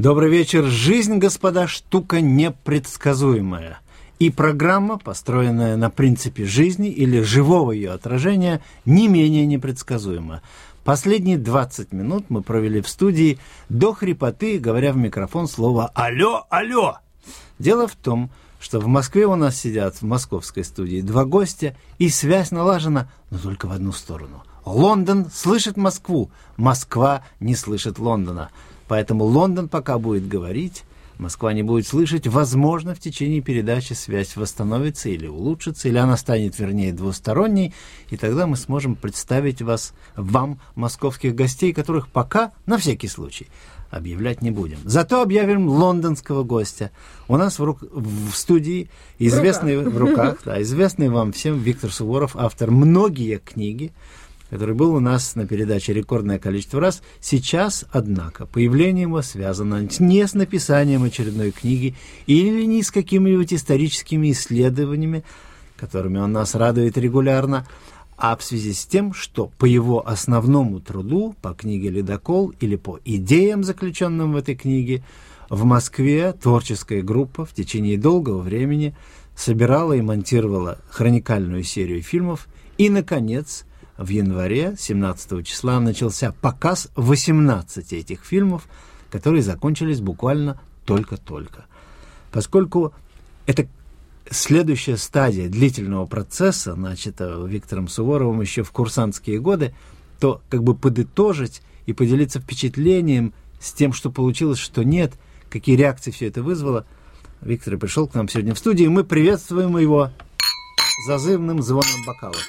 Добрый вечер. Жизнь, господа, штука непредсказуемая. И программа, построенная на принципе жизни или живого ее отражения, не менее непредсказуема. Последние 20 минут мы провели в студии до хрипоты, говоря в микрофон слово «Алло, алло!». Дело в том, что в Москве у нас сидят в московской студии два гостя, и связь налажена, но только в одну сторону. Лондон слышит Москву, Москва не слышит Лондона. Поэтому Лондон пока будет говорить, Москва не будет слышать. Возможно, в течение передачи связь восстановится или улучшится, или она станет, вернее, двусторонней, и тогда мы сможем представить вам, московских гостей, которых пока, на всякий случай, объявлять не будем. Зато объявим лондонского гостя. У нас в студии известный известный вам всем Виктор Суворов, автор многие книги, который был у нас на передаче рекордное количество раз. Сейчас, однако, появление его связано не с написанием очередной книги или не с какими-нибудь историческими исследованиями, которыми он нас радует регулярно, а в связи с тем, что по его основному труду, по книге «Ледокол» или по идеям, заключенным в этой книге, в Москве творческая группа в течение долгого времени собирала и монтировала хроникальную серию фильмов, и, наконец, в январе, 17 числа, начался показ 18 этих фильмов, которые закончились буквально только-только. Поскольку это следующая стадия длительного процесса, начатого Виктором Суворовым еще в курсантские годы, то как бы подытожить и поделиться впечатлением с тем, что получилось, что нет, какие реакции все это вызвало, Виктор пришел к нам сегодня в студию, и мы приветствуем его зазывным звоном бокалов.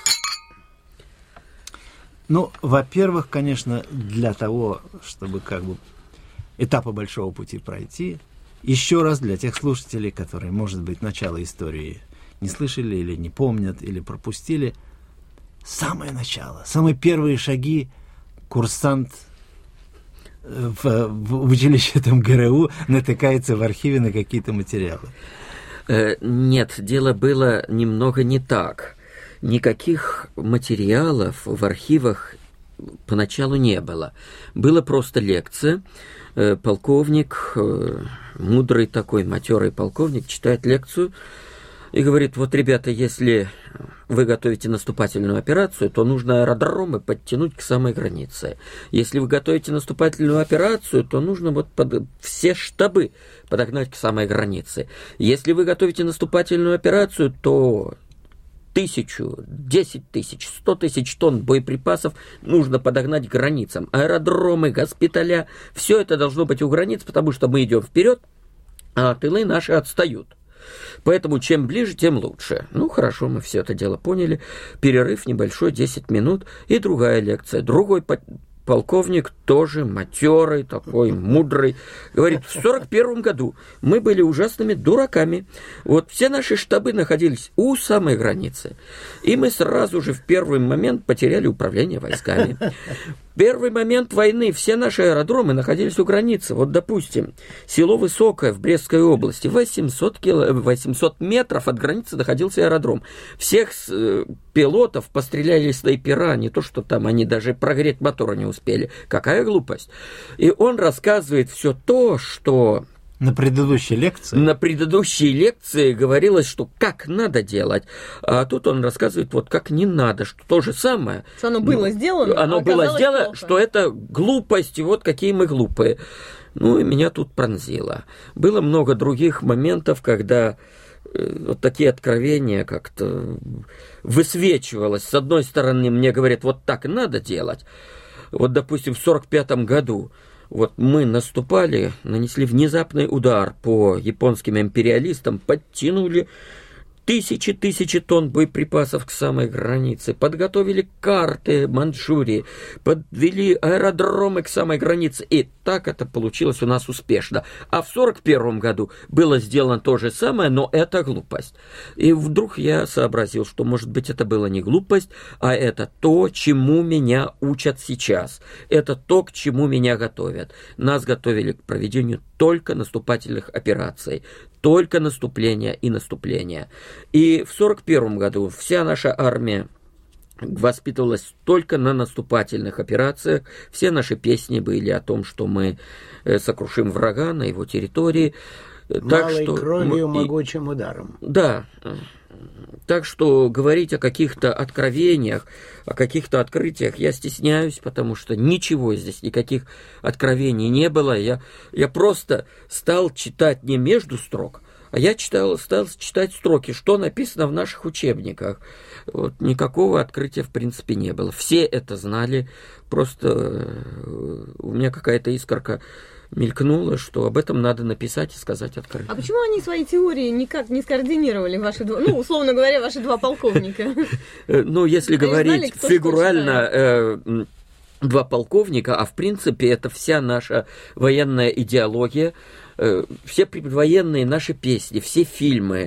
Ну, во-первых, конечно, для того, чтобы как бы этапы большого пути пройти, еще раз для тех слушателей, которые, может быть, начало истории не слышали или не помнят, или пропустили, самое начало, самые первые шаги курсант в училище там ГРУ натыкается в архиве на какие-то материалы. Нет, дело было немного не так. Никаких материалов в архивах поначалу не было. Была просто лекция. Полковник, мудрый такой, матерый полковник, читает лекцию и говорит: вот, ребята, если вы готовите наступательную операцию, то нужно аэродромы подтянуть к самой границе. Если вы готовите наступательную операцию, то нужно все штабы подогнать к самой границе. Если вы готовите наступательную операцию, то 1000, 10 тысяч, 100 тысяч тонн боеприпасов нужно подогнать к границам. Аэродромы, госпиталя, все это должно быть у границ, потому что мы идем вперед, а тылы наши отстают. Поэтому чем ближе, тем лучше. Ну, хорошо, мы все это дело поняли. Перерыв небольшой, 10 минут, и другая лекция. Другой полковник, тоже матерый, такой мудрый, говорит: в 41 году мы были ужасными дураками. Вот все наши штабы находились у самой границы. И мы сразу же в первый момент потеряли управление войсками. В первый момент войны все наши аэродромы находились у границы. Вот, допустим, село Высокое в Брестской области, 800 метров от границы находился аэродром. Всех пилотов постреляли снайпера, не то что там они даже прогреть мотора не успели. Какая глупость. И он рассказывает все то, что на предыдущей лекции говорилось, что как надо делать, а тут он рассказывает, вот как не надо, что то же самое. Что оно было сделано, оно было сделано, плохо. Что это глупость, и вот какие мы глупые. Ну, и меня тут пронзило. Было много других моментов, когда вот такие откровения как-то высвечивалось. С одной стороны, мне говорят, вот так надо делать. Вот, допустим, в 1945 году вот мы наступали, нанесли внезапный удар по японским империалистам, подтянули тысячи тонн боеприпасов к самой границе, подготовили карты Маньчжурии, подвели аэродромы к самой границе, и так это получилось у нас успешно. А в 1941 году было сделано то же самое, но это глупость. И вдруг я сообразил, что, может быть, это было не глупость, а это то, чему меня учат сейчас. Это то, к чему меня готовят. Нас готовили к проведению только наступательных операций, только наступления и наступления. И в 1941 году вся наша армия воспитывалась только на наступательных операциях. Все наши песни были о том, что мы сокрушим врага на его территории. Малой кровью, могучим ударом. Да. Так что говорить о каких-то откровениях, о каких-то открытиях я стесняюсь, потому что ничего здесь, никаких откровений не было. Я просто стал читать не между строк, а я стал читать строки, что написано в наших учебниках. Вот, никакого открытия в принципе не было. Все это знали, просто у меня какая-то искорка мелькнуло, что об этом надо написать и сказать открыто. А почему они свои теории никак не скоординировали, ваши два, условно говоря, ваши два полковника? Если говорить фигурально, два полковника, а в принципе это вся наша военная идеология, все предвоенные наши песни, все фильмы,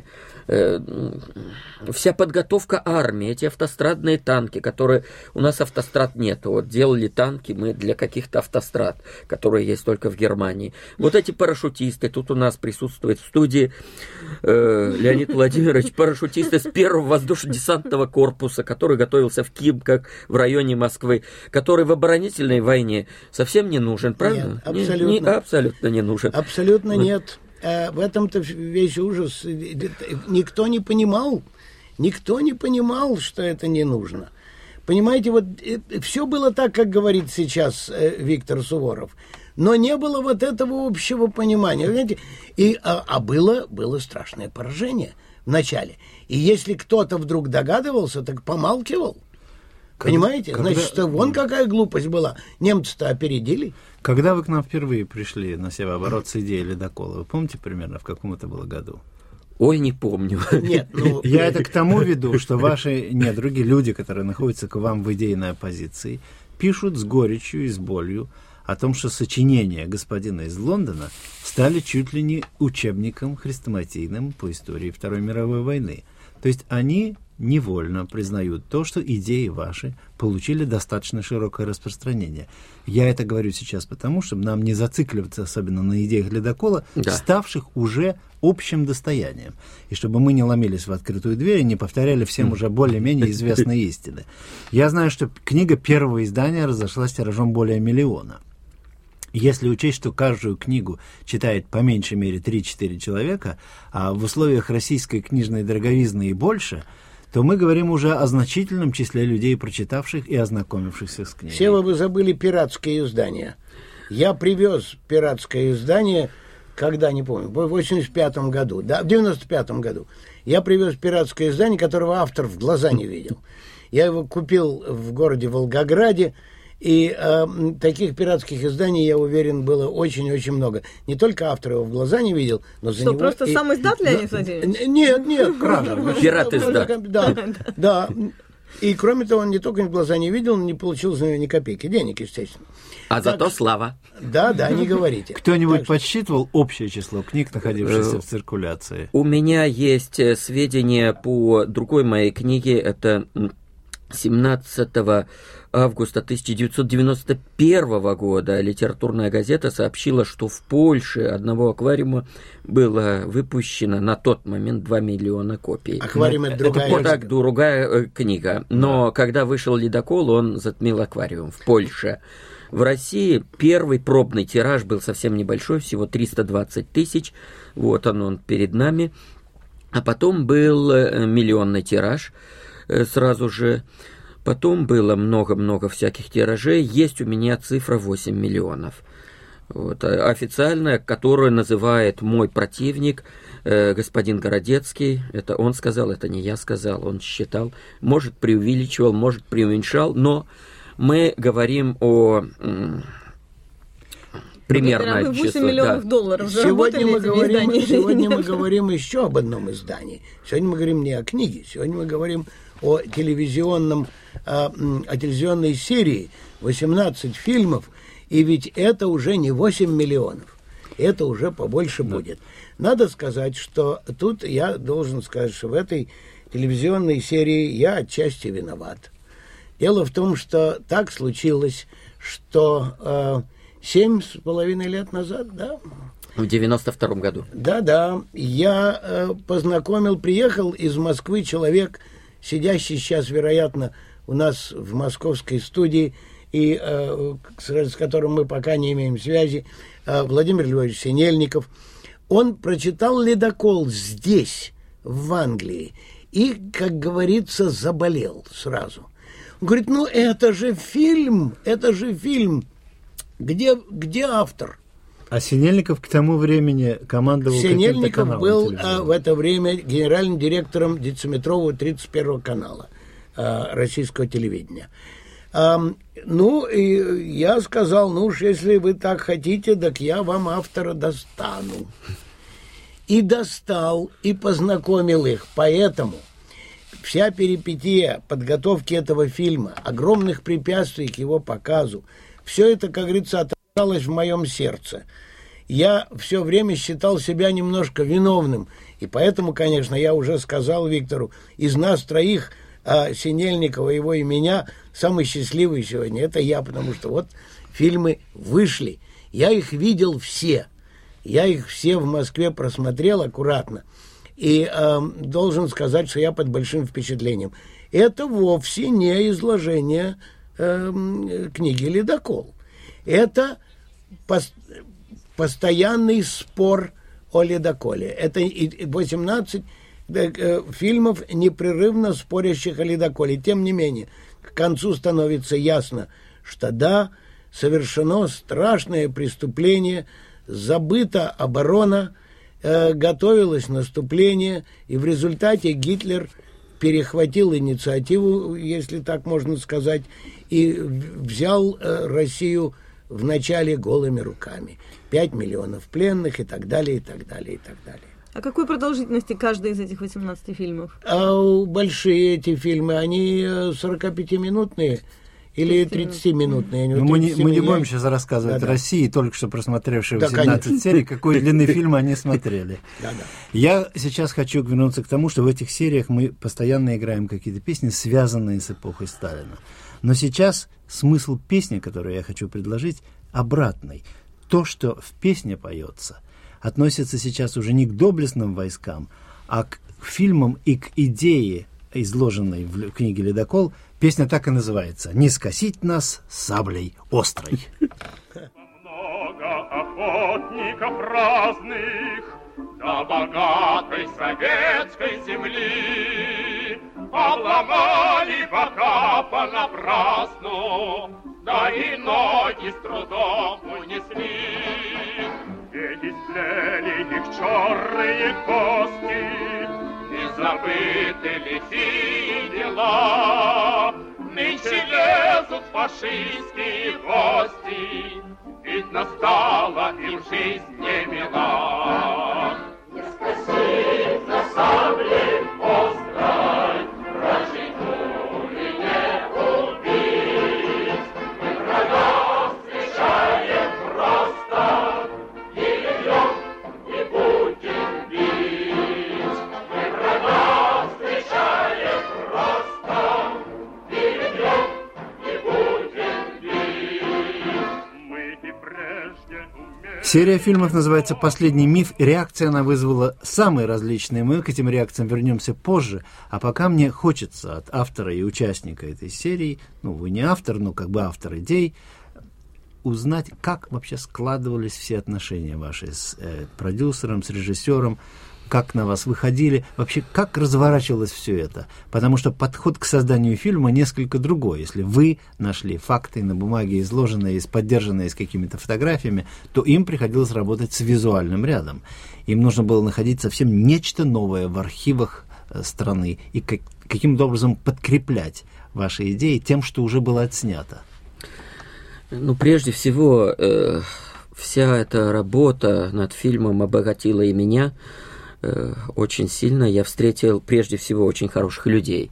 вся подготовка армии, эти автострадные танки, которые... У нас автострад нет. Вот делали танки мы для каких-то автострад, которые есть только в Германии. Вот эти парашютисты. Тут у нас присутствует в студии Леонид Владимирович, парашютисты с первого воздушно-десантного корпуса, который готовился в Химках в районе Москвы, который в оборонительной войне совсем не нужен, правда? Нет, абсолютно. Абсолютно не нужен. Абсолютно нет. В этом-то весь ужас. Никто не понимал, что это не нужно. Понимаете, вот все было так, как говорит сейчас Виктор Суворов, но не было вот этого общего понимания. Понимаете? Было страшное поражение в начале. И если кто-то вдруг догадывался, так помалкивал. Понимаете? Значит, вон какая глупость была. Немцы-то опередили. Когда вы к нам впервые пришли на севооборот с идеей ледокола, вы помните примерно, в каком это было году? Ой, не помню. Нет, Я это к тому веду, что ваши недруги, люди, которые находятся к вам в идейной оппозиции, пишут с горечью и с болью о том, что сочинения господина из Лондона стали чуть ли не учебником хрестоматийным по истории Второй мировой войны. То есть они невольно признают то, что идеи ваши получили достаточно широкое распространение. Я это говорю сейчас потому, чтобы нам не зацикливаться особенно на идеях ледокола, ставших уже общим достоянием. И чтобы мы не ломились в открытую дверь и не повторяли всем уже более-менее известные истины. Я знаю, что книга первого издания разошлась тиражом более 1 миллиона. Если учесть, что каждую книгу читает по меньшей мере 3-4 человека, а в условиях российской книжной дороговизны и больше, то мы говорим уже о значительном числе людей, прочитавших и ознакомившихся с книгой. Сева, вы забыли пиратские издания. Я привез пиратское издание, когда, не помню, в 85-м году, да, в 95-м году. Я привез пиратское издание, которого автор в глаза не видел. Я его купил в городе Волгограде, и таких пиратских изданий, я уверен, было очень-очень много. Не только автор его в глаза не видел, но за него... Что, просто сам издат, Леонид Владимирович? Нет. Пират издат. Да. И, кроме того, он не только в глаза не видел, он не получил за него ни копейки. Денег, естественно. А зато слава. Да, не говорите. Кто-нибудь подсчитывал общее число книг, находившихся в циркуляции? У меня есть сведения по другой моей книге. Это 17 августа 1991 года литературная газета сообщила, что в Польше одного аквариума было выпущено на тот момент 2 миллиона копий. Аквариум — это другая книга. Но когда вышел ледокол, он затмил аквариум в Польше. В России первый пробный тираж был совсем небольшой, всего 320 тысяч. Вот он перед нами. А потом был миллионный тираж сразу же. Потом было много-много всяких тиражей. Есть у меня цифра 8 миллионов. Вот, официальная, которую называет мой противник, господин Городецкий. Это он сказал, это не я сказал. Он считал, может, преувеличивал, может, преуменьшал. Но мы говорим о... примерное число. 8 миллионов долларов Сегодня мы говорим еще об одном издании. Сегодня мы говорим не о книге, сегодня мы говорим о телевизионной серии, 18 фильмов, и ведь это уже не 8 миллионов, это уже побольше будет. Надо сказать, что тут я должен сказать, что в этой телевизионной серии я отчасти виноват. Дело в том, что так случилось, что 7,5 лет назад, да? В 92-м году. Да, я приехал из Москвы человек, сидящий сейчас, вероятно, у нас в московской студии, и с которым мы пока не имеем связи, Владимир Львович Синельников. Он прочитал «Ледокол» здесь, в Англии, и, как говорится, заболел сразу. Он говорит, ну это же фильм, где автор? А Синельников к тому времени командовал Синельников каким-то был каналом в это время генеральным директором дециметрового 31-го канала российского телевидения. Ну, и я сказал, ну уж если вы так хотите, так я вам автора достану. И достал, и познакомил их. Поэтому вся перипетия подготовки этого фильма, огромных препятствий к его показу, все это, как говорится, отражалось в моем сердце. Я все время считал себя немножко виновным. И поэтому, конечно, я уже сказал Виктору, из нас троих, Синельникова, его и меня, самый счастливый сегодня это я, потому что вот фильмы вышли. Я их видел все. Я их все в Москве просмотрел аккуратно. И должен сказать, что я под большим впечатлением. Это вовсе не изложение книги «Ледокол». Это постоянный спор о ледоколе. Это 18 фильмов, непрерывно спорящих о ледоколе. Тем не менее, к концу становится ясно, что да, совершено страшное преступление, забыта оборона, готовилось наступление, и в результате Гитлер перехватил инициативу, если так можно сказать, и взял Россию вначале голыми руками. 5 миллионов пленных и так далее, и так далее, и так далее. А какой продолжительности каждый из этих 18 фильмов? Большие эти фильмы, они 45-минутные или 30-минутные. Мы не будем сейчас рассказывать России, только что просмотревшие 18 серий, какой длины фильма они смотрели. Я сейчас хочу вернуться к тому, что в этих сериях мы постоянно играем какие-то песни, связанные с эпохой Сталина. Но сейчас смысл песни, которую я хочу предложить, обратный. То, что в песне поется, относится сейчас уже не к доблестным войскам, а к фильмам и к идее, изложенной в книге «Ледокол». Песня так и называется «Не скосить нас саблей острой». Много охотников разных до богатой советской земли обломали бока понапрасну, да и ноги с трудом унесли. Ведь истлели их черные кости, и забыты ли сии дела. Нынче лезут фашистские гости, ведь настала им жизнь немила. Не скосить за саблей острой, вражьей пули не убить. Мы врага встречаем просто, и бьем, и будем бить. Мы врага встречаем просто, и бьем, и будем бить. Мы и прежде умели... Серия фильмов называется «Последний миф». Реакция она вызвала самые различные. Мы к этим реакциям вернемся позже. А пока мне хочется от автора и участника этой серии, ну, вы не автор, но как бы автор идей, узнать, как вообще складывались все отношения ваши с продюсером, с режиссером, как на вас выходили, вообще как разворачивалось все это. Потому что подход к созданию фильма несколько другой. Если вы нашли факты на бумаге, изложенные, поддержанные с какими-то фотографиями, то им приходилось работать с визуальным рядом. Им нужно было находить совсем нечто новое в архивах страны и каким-то образом подкреплять ваши идеи тем, что уже было отснято. Ну, прежде всего, вся эта работа над фильмом обогатила и меня очень сильно. Я встретил, прежде всего, очень хороших людей.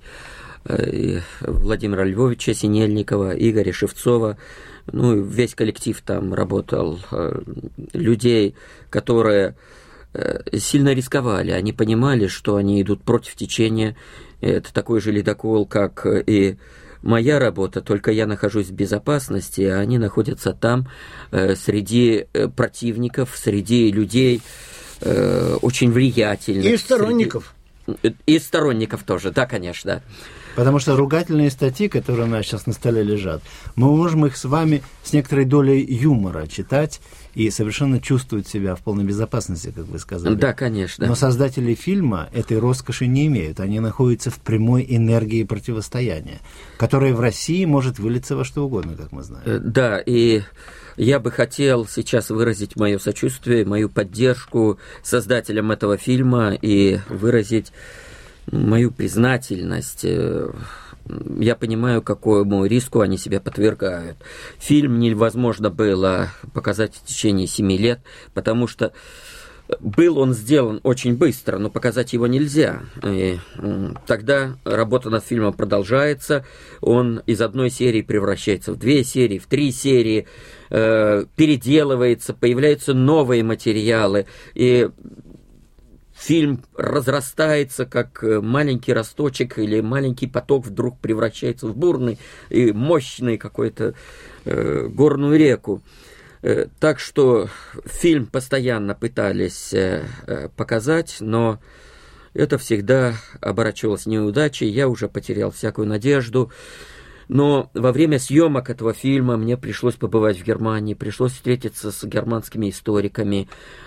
Владимира Львовича Синельникова, Игоря Шевцова. Ну, весь коллектив там работал. Людей, которые сильно рисковали. Они понимали, что они идут против течения. Это такой же ледокол, как и моя работа, только я нахожусь в безопасности, а они находятся там, среди противников, среди людей очень влиятельных. И сторонников. И сторонников тоже, да, конечно. Потому что ругательные статьи, которые у нас сейчас на столе лежат, мы можем их с вами с некоторой долей юмора читать и совершенно чувствовать себя в полной безопасности, как вы сказали. Да, конечно. Но создатели фильма этой роскоши не имеют. Они находятся в прямой энергии противостояния, которая в России может вылиться во что угодно, как мы знаем. Да, и я бы хотел сейчас выразить мое сочувствие, мою поддержку создателям этого фильма и выразить мою признательность. Я понимаю, какому риску они себя подвергают. Фильм невозможно было показать в течение 7 лет, потому что был он сделан очень быстро, но показать его нельзя. И тогда работа над фильмом продолжается, он из одной серии превращается в 2 серии, в 3 серии, переделывается, появляются новые материалы, и фильм разрастается, как маленький росточек или маленький поток вдруг превращается в бурный и мощный какой-то горную реку. Так что фильм постоянно пытались показать, но это всегда оборачивалось неудачей, я уже потерял всякую надежду. Но во время съемок этого фильма мне пришлось побывать в Германии, пришлось встретиться с германскими историками.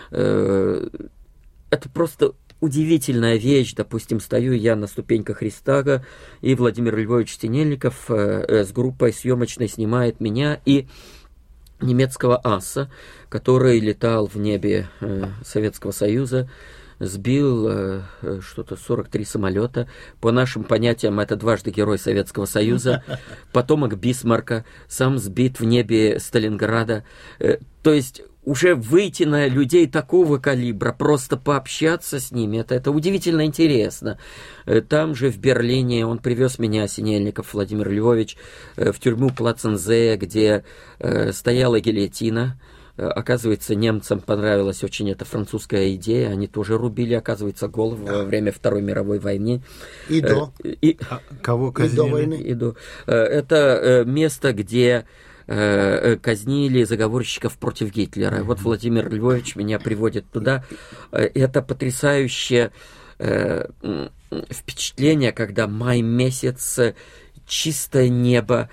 Это просто удивительная вещь. Допустим, стою я на ступеньках Рейхстага, и Владимир Львович Синельников с группой съемочной снимает меня и немецкого аса, который летал в небе Советского Союза, сбил что-то 43 самолета. По нашим понятиям, это дважды герой Советского Союза, потомок Бисмарка, сам сбит в небе Сталинграда. То есть уже выйти на людей такого калибра, просто пообщаться с ними, это удивительно интересно. Там же в Берлине он привез меня, Синельников Владимир Львович, в тюрьму Плацензе, где стояла гильотина. Оказывается, немцам понравилась очень эта французская идея. Они тоже рубили, оказывается, голову во время Второй мировой войны. И до. Кого казнили? И до войны. И до. Это место, где казнили заговорщиков против Гитлера. Вот Владимир Львович меня приводит туда. Это потрясающее впечатление, когда май месяц, чистое небо,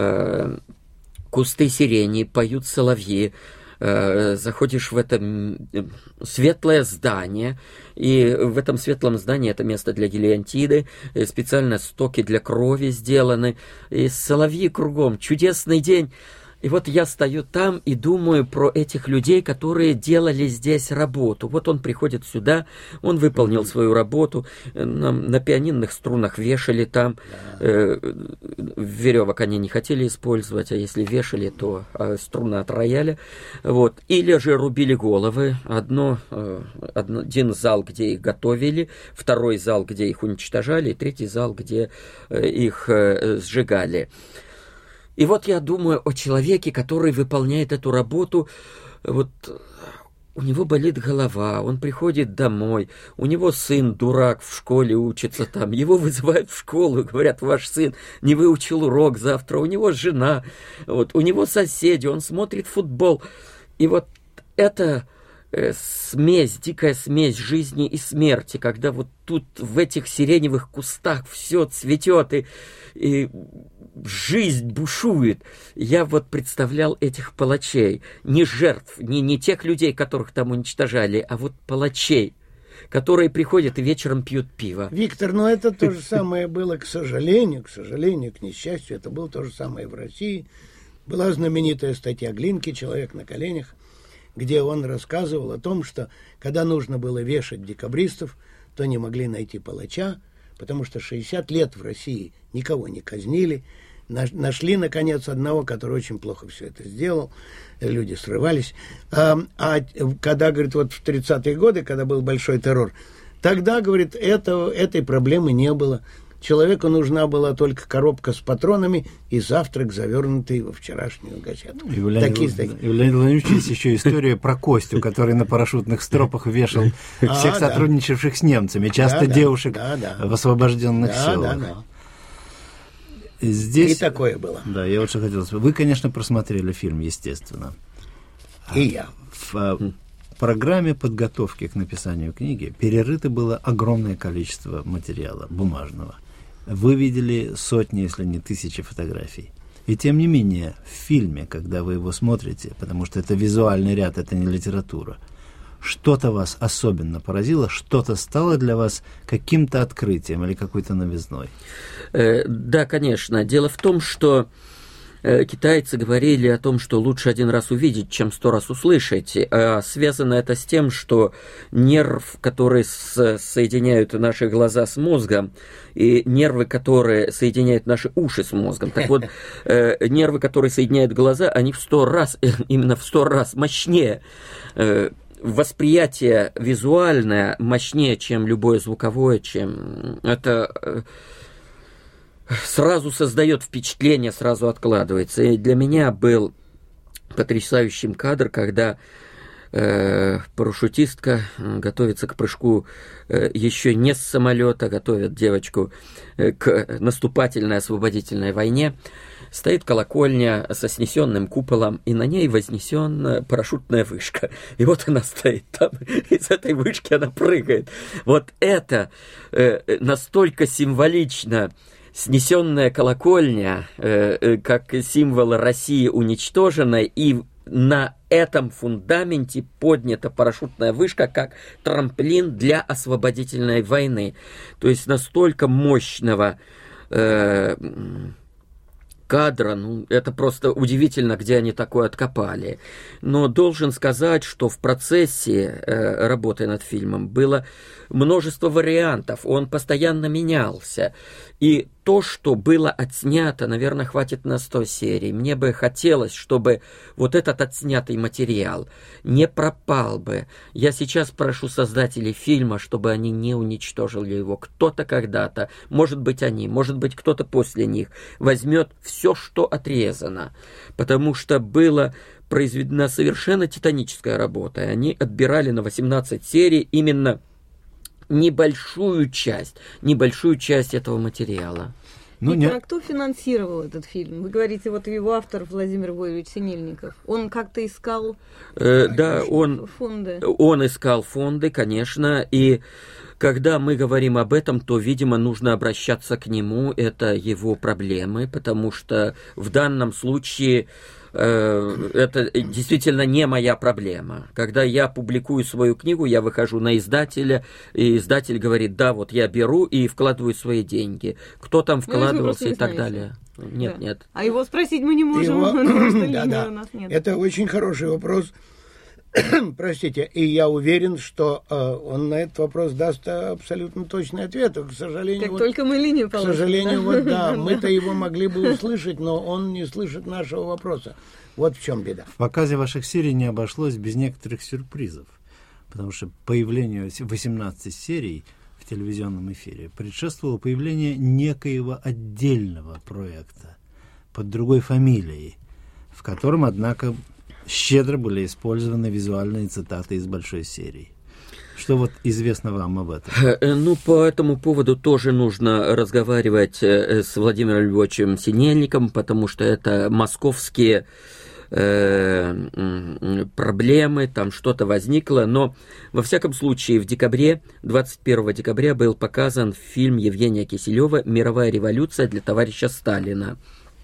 кусты сирени, поют соловьи. Заходишь в это светлое здание, и в этом светлом здании это место для гильотины, специально стоки для крови сделаны, и соловьи кругом, чудесный день. И вот я стою там и думаю про этих людей, которые делали здесь работу. Вот он приходит сюда, он выполнил свою работу, на пианинных струнах вешали там, веревок они не хотели использовать, а если вешали, то струны от рояля. Вот. Или же рубили головы. Один зал, где их готовили, второй зал, где их уничтожали, и третий зал, где их сжигали. И вот я думаю о человеке, который выполняет эту работу. Вот у него болит голова, он приходит домой, у него сын дурак в школе учится там, его вызывают в школу, говорят, ваш сын не выучил урок завтра, у него жена, вот, у него соседи, он смотрит футбол. И вот это смесь, дикая смесь жизни и смерти, когда вот тут в этих сиреневых кустах все цветет, и жизнь бушует. Я вот представлял этих палачей, не жертв, не тех людей, которых там уничтожали, а вот палачей, которые приходят и вечером пьют пиво. Виктор, но это то же самое было, к сожалению, к несчастью, это было то же самое в России. Была знаменитая статья Глинки «Человек на коленях», где он рассказывал о том, что когда нужно было вешать декабристов, то не могли найти палача, потому что 60 лет в России никого не казнили. Нашли, наконец, одного, который очень плохо все это сделал. Люди срывались. А когда, говорит, вот в 30-е годы, когда был большой террор, тогда, говорит, этой проблемы не было. Человеку нужна была только коробка с патронами и завтрак, завернутый во вчерашнюю газету. И у Леонида Владимировича есть еще история про Костю, который на парашютных стропах вешал всех сотрудничавших с немцами, часто девушек в освобожденных селах. Здесь... И такое было. Да, я вот что хотел сказать. Вы, конечно, просмотрели фильм, естественно. И я. В программе подготовки к написанию книги перерыто было огромное количество материала бумажного. вы видели сотни, если не тысячи фотографий. И тем не менее, в фильме, когда вы его смотрите, потому что это визуальный ряд, это не литература, что-то вас особенно поразило, что-то стало для вас каким-то открытием или какой-то новизной? Да, конечно. Дело в том, что китайцы говорили о том, что лучше один раз увидеть, чем 100 раз услышать. А связано это с тем, что нерв, который соединяют наши глаза с мозгом, и нервы, которые соединяют наши уши с мозгом. Так вот, нервы, которые соединяют глаза, они в 100 раз, именно в 100 раз мощнее. Восприятие визуальное мощнее, чем любое звуковое, чем это сразу создает впечатление, сразу откладывается. И для меня был потрясающим кадр, когда парашютистка готовится к прыжку еще не с самолета, готовят девочку к наступательной освободительной войне. Стоит колокольня со снесенным куполом, и на ней вознесена парашютная вышка. И вот она стоит там, и с этой вышки она прыгает. Вот это настолько символично. Снесенная колокольня, как символ России уничтоженной, и на этом фундаменте поднята парашютная вышка как трамплин для освободительной войны. То есть настолько мощного кадра, это просто удивительно, где они такое откопали. Но должен сказать, что в процессе работы над фильмом было множество вариантов, он постоянно менялся. И то, что было отснято, наверное, хватит на 100 серий. Мне бы хотелось, чтобы вот этот отснятый материал не пропал бы. Я сейчас прошу создателей фильма, чтобы они не уничтожили его. Кто-то когда-то, может быть они, может быть кто-то после них, возьмет все, что отрезано. Потому что была произведена совершенно титаническая работа. Они отбирали на 18 серий именно небольшую часть этого материала. А кто финансировал этот фильм? Вы говорите, вот его автор Владимир Львович Синельников. Он как-то искал фонды? Он искал фонды, конечно, и когда мы говорим об этом, то, видимо, нужно обращаться к нему, это его проблемы, потому что в данном случае это действительно не моя проблема. Когда я публикую свою книгу, я выхожу на издателя, и издатель говорит, да, вот я беру и вкладываю свои деньги. Кто там вкладывался и так далее. Нет. А его спросить мы не можем, потому что линии у нас нет. Это очень хороший вопрос. Простите, и я уверен, что он на этот вопрос даст абсолютно точный ответ. К сожалению, как только мы линию получим. К сожалению, да, мы-то его могли бы услышать, но он не слышит нашего вопроса. Вот в чем беда. В показе ваших серий не обошлось без некоторых сюрпризов, потому что появлению 18 серий в телевизионном эфире предшествовало появление некоего отдельного проекта под другой фамилией, в котором, однако, щедро были использованы визуальные цитаты из большой серии. Что вот известно вам об этом? По этому поводу тоже нужно разговаривать с Владимиром Львовичем Синельниковым, потому что это московские проблемы, там что-то возникло, но во всяком случае в декабре, 21 декабря был показан фильм Евгения Киселева «Мировая революция для товарища Сталина».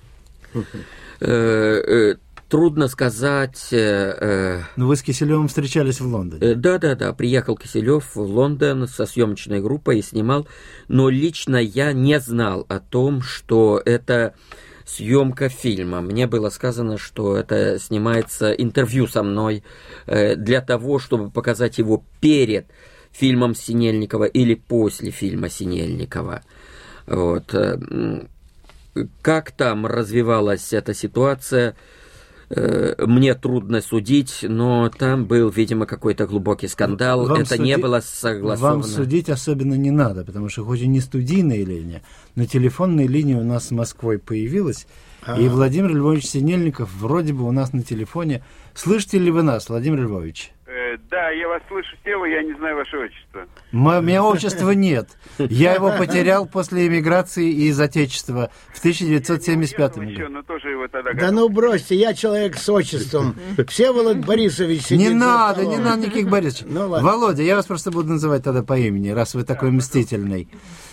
Трудно сказать. Но вы с Киселевым встречались в Лондоне? Да. Приехал Киселев в Лондон со съемочной группой и снимал. Но лично я не знал о том, что это съемка фильма. Мне было сказано, что это снимается интервью со мной для того, чтобы показать его перед фильмом Синельникова или после фильма Синельникова. Вот. Как там развивалась эта ситуация, мне трудно судить, но там был, видимо, какой-то глубокий скандал. Не было согласовано. Вам судить особенно не надо, потому что хоть и не студийная линия, но телефонная линия у нас с Москвой появилась, и Владимир Львович Синельников вроде бы у нас на телефоне. Слышите ли вы нас, Владимир Львович? Да, я вас слышу, Сева, я не знаю ваше отчество. Меня отчества нет. Я его потерял после эмиграции из Отечества в 1975 году. Да ну бросьте, я человек с отчеством. Всеволод Борисович сидит. Не надо никаких Борисовичей. Ну, Володя, я вас просто буду называть тогда по имени, раз вы такой мстительный.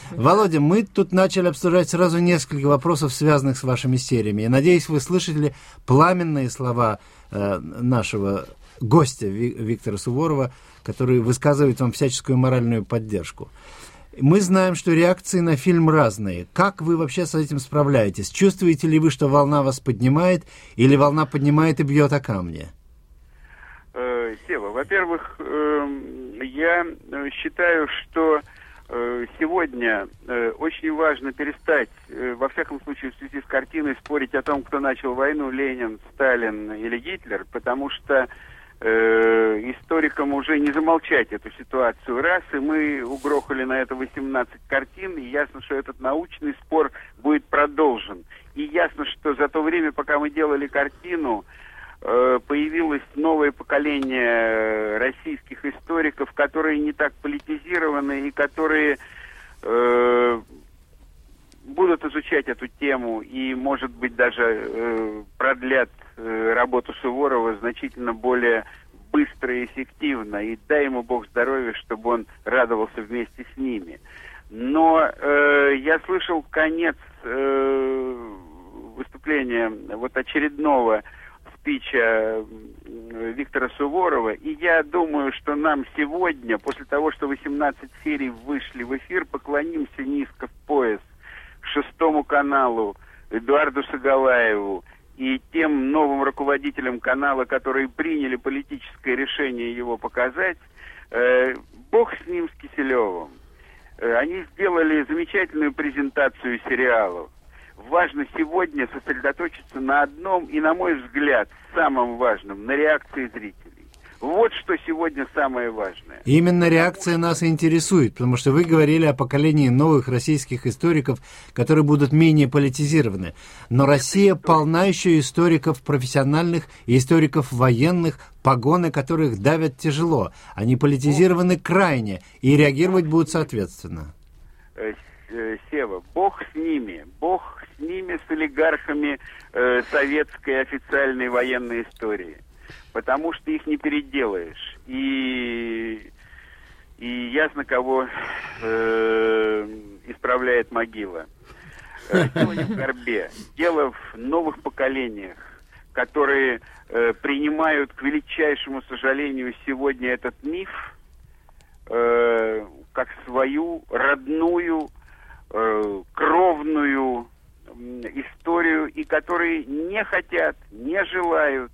Володя, мы тут начали обсуждать сразу несколько вопросов, связанных с вашими сериями. Я надеюсь, вы слышали пламенные слова нашего гостя Виктора Суворова, который высказывает вам всяческую моральную поддержку. Мы знаем, что реакции на фильм разные. Как вы вообще с этим справляетесь? Чувствуете ли вы, что волна вас поднимает, или волна поднимает и бьет о камни? Сева, во-первых, я считаю, что сегодня очень важно перестать, во всяком случае, в связи с картиной, спорить о том, кто начал войну, Ленин, Сталин или Гитлер, потому что историкам уже не замолчать эту ситуацию раз, и мы угрохали на это 18 картин, и ясно, что этот научный спор будет продолжен. И ясно, что за то время, пока мы делали картину, появилось новое поколение российских историков, которые не так политизированы и которые будут изучать эту тему и, может быть, даже продлят работу Суворова значительно более быстро и эффективно. И дай ему Бог здоровья, чтобы он радовался вместе с ними. Но я слышал конец выступления вот очередного спича Виктора Суворова, и я думаю, что нам сегодня, после того, что 18 серий вышли в эфир, поклонимся низко в пояс Шестому каналу, Эдуарду Сагалаеву и тем новым руководителям канала, которые приняли политическое решение его показать. Бог с ним, с Киселевым. Они сделали замечательную презентацию сериалов. Важно сегодня сосредоточиться на одном и, на мой взгляд, самом важном, на реакции зрителей. Вот что сегодня самое важное. Именно реакция нас и интересует, потому что вы говорили о поколении новых российских историков, которые будут менее политизированы. Но Россия полна еще историков профессиональных и историков военных, погоны которых давят тяжело. Они политизированы крайне, и реагировать будут соответственно. Сева, Бог с ними, с олигархами советской официальной военной истории. Потому что их не переделаешь. И ясно, кого исправляет могила. Дело не в горбе. Дело в новых поколениях, которые принимают, к величайшему сожалению, сегодня этот миф как свою родную, кровную историю, и которые не хотят, не желают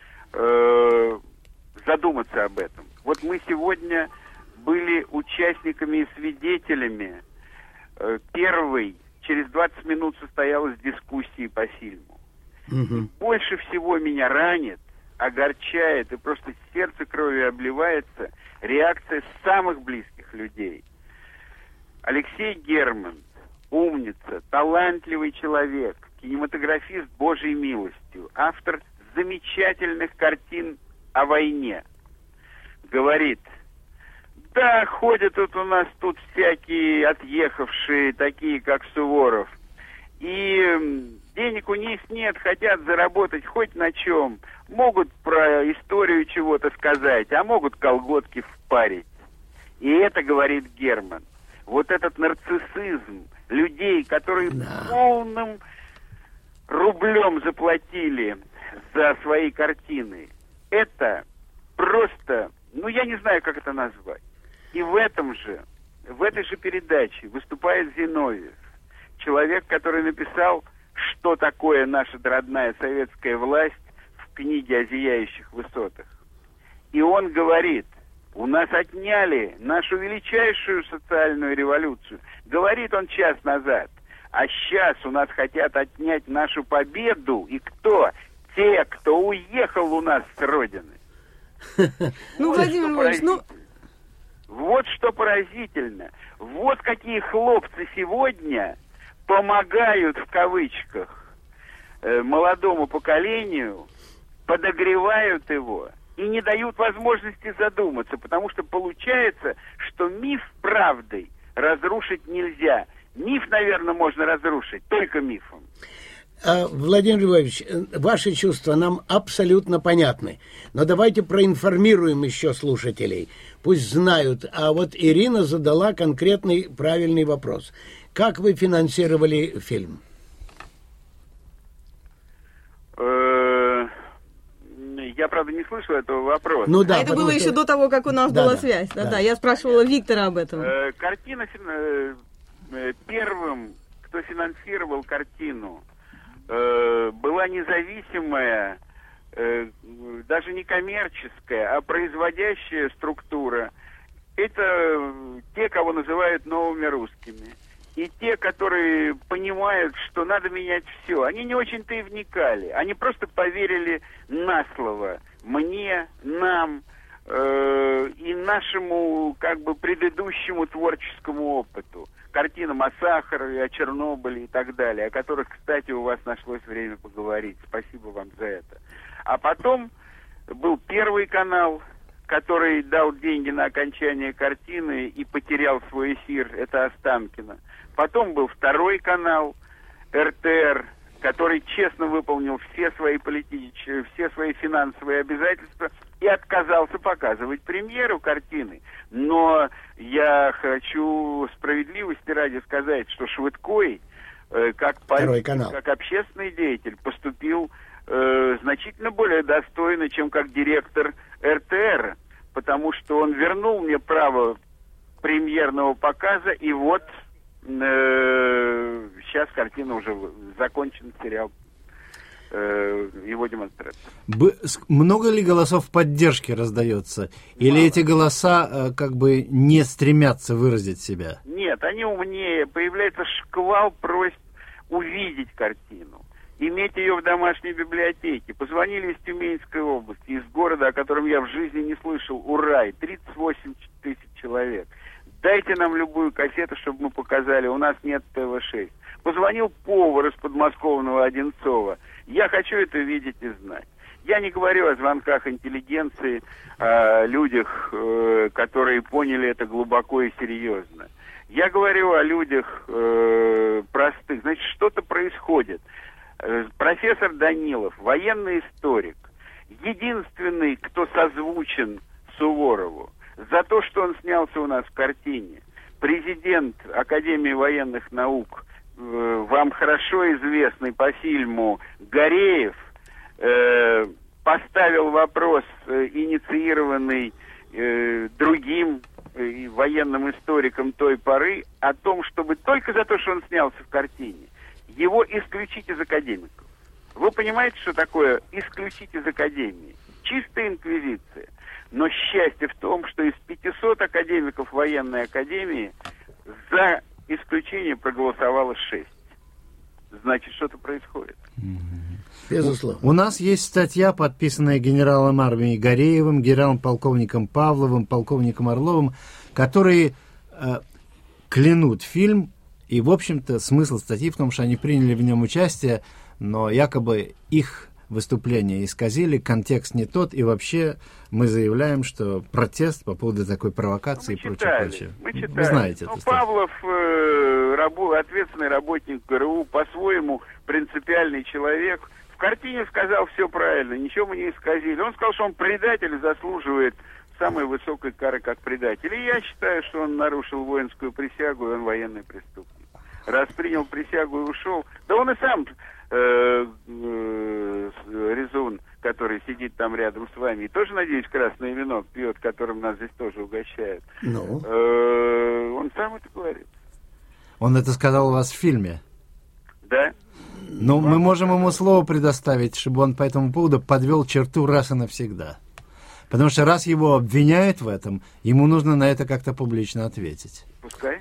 задуматься об этом. Вот мы сегодня были участниками и свидетелями. Первой, через 20 минут состоялась дискуссия по фильму. И больше всего меня ранит, огорчает и просто сердце кровью обливается реакция самых близких людей. Алексей Герман, умница, талантливый человек, кинематографист Божьей милостью, автор замечательных картин о войне, говорит: да, ходят тут у нас тут всякие отъехавшие, такие как Суворов, и денег у них нет, хотят заработать хоть на чем, могут про историю чего-то сказать, а могут колготки впарить. И это говорит Герман. Вот этот нарциссизм людей, которые полным рублем заплатили за свои картины, это просто, я не знаю, как это назвать. И в этой же передаче выступает Зиновьев, человек, который написал, что такое наша родная советская власть в книге о зияющих высотах. И он говорит: у нас отняли нашу величайшую социальную революцию. Говорит он час назад. А сейчас у нас хотят отнять нашу победу. И кто? Те, кто уехал у нас с родины. Владимир Ильич, Вот что поразительно. Вот какие хлопцы сегодня помогают, в кавычках, молодому поколению, подогревают его и не дают возможности задуматься, потому что получается, что миф правдой разрушить нельзя. Миф, наверное, можно разрушить только мифом. Владимир Львович, ваши чувства нам абсолютно понятны. Но давайте проинформируем еще слушателей. Пусть знают. А вот Ирина задала конкретный правильный вопрос. Как вы финансировали фильм? Я, правда, не слышал этого вопроса. Ну, да, это было еще до того, как у нас была связь. Да, я спрашивала Виктора об этом. Картина, первым, кто финансировал картину, была независимая, даже не коммерческая, а производящая структура. Это те, кого называют новыми русскими. И те, которые понимают, что надо менять все. Они не очень-то и вникали. Они просто поверили на слово. Мне, нам и нашему как бы предыдущему творческому опыту. Картинам о Сахарове, о Чернобыле и так далее, о которых, кстати, у вас нашлось время поговорить. Спасибо вам за это. А потом был Первый канал, который дал деньги на окончание картины и потерял свой эфир. Это Останкино. Потом был Второй канал, РТР, который честно выполнил все свои политические, все свои финансовые обязательства и отказался показывать премьеру картины. Но я хочу справедливости ради сказать, что Швыдкой, как общественный деятель, поступил значительно более достойно, чем как директор РТР, потому что он вернул мне право премьерного показа, и вот сейчас картина уже закончена, сериал, его демонстрация. Много ли голосов поддержки раздается? Или эти голоса как бы не стремятся выразить себя? Нет, они умнее. Появляется шквал просьб увидеть картину, иметь ее в домашней библиотеке. Позвонили из Тюменской области, из города, о котором я в жизни не слышал, Урай, 38 тысяч человек. Дайте нам любую кассету, чтобы мы показали. У нас нет ТВ-6. Позвонил повар из подмосковного Одинцова. Я хочу это видеть и знать. Я не говорю о звонках интеллигенции, о людях, которые поняли это глубоко и серьезно. Я говорю о людях простых. Значит, что-то происходит. Профессор Данилов, военный историк, единственный, кто созвучен Суворову, за то, что он снялся у нас в картине. Президент Академии военных наук, вам хорошо известный по фильму Гореев, поставил вопрос, инициированный другим военным историком той поры, о том, чтобы только за то, что он снялся в картине, его исключить из академиков. Вы понимаете, что такое исключить из академии? Чистая инквизиция. Но счастье в том, что из 500 академиков военной академии за исключение проголосовало 6. Значит, что-то происходит. Безусловно. У нас есть статья, подписанная генералом армии Гореевым, генерал-полковником Павловым, полковником Орловым, которые клянут фильм. И, в общем-то, смысл статьи в том, что они приняли в нем участие, но якобы их выступления исказили, контекст не тот, и вообще мы заявляем, что протест по поводу такой провокации и прочее. Мы читали. Вы знаете это. Павлов, ответственный работник ГРУ, по-своему принципиальный человек, в картине сказал все правильно, ничего мы не исказили. Он сказал, что он предатель и заслуживает самой высокой кары как предатель. И я считаю, что он нарушил воинскую присягу, и он военный преступник. Раз принял присягу и ушел, да он и сам Резун, который сидит там рядом с вами, и тоже, надеюсь, красное вино пьет, которым нас здесь тоже угощают. Он сам это говорит. Он это сказал у вас в фильме? Да. Но мы можем ему слово предоставить, чтобы он по этому поводу подвел черту раз и навсегда. Потому что раз его обвиняют в этом, ему нужно на это как-то публично ответить. Пускай.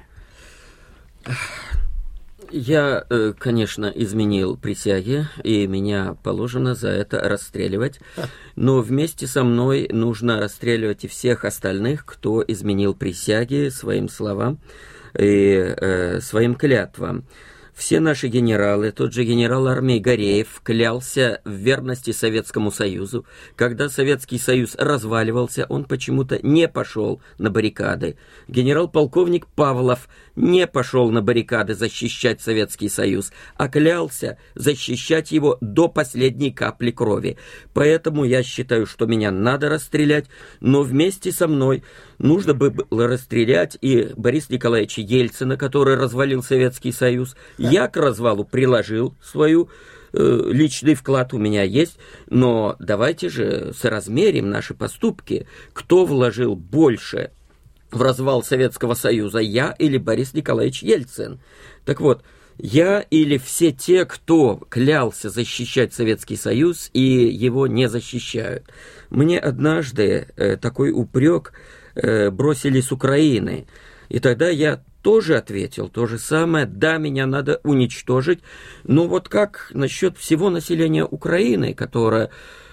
Я, конечно, изменил присяги, и меня положено за это расстреливать. Но вместе со мной нужно расстреливать и всех остальных, кто изменил присяги своим словам и своим клятвам. Все наши генералы, тот же генерал армии Гореев, клялся в верности Советскому Союзу. Когда Советский Союз разваливался, он почему-то не пошел на баррикады. Генерал-полковник Павлов не пошел на баррикады защищать Советский Союз, а клялся защищать его до последней капли крови. Поэтому я считаю, что меня надо расстрелять, но вместе со мной нужно было расстрелять и Бориса Николаевича Ельцина, который развалил Советский Союз. Я к развалу приложил свою личный вклад, у меня есть, но давайте же соразмерим наши поступки. Кто вложил больше в развал Советского Союза, я или Борис Николаевич Ельцин? Так вот, я или все те, кто клялся защищать Советский Союз и его не защищают. Мне однажды такой упрек бросили с Украины, и тогда я тоже ответил то же самое: да, меня надо уничтожить, но вот как насчет всего населения Украины, которое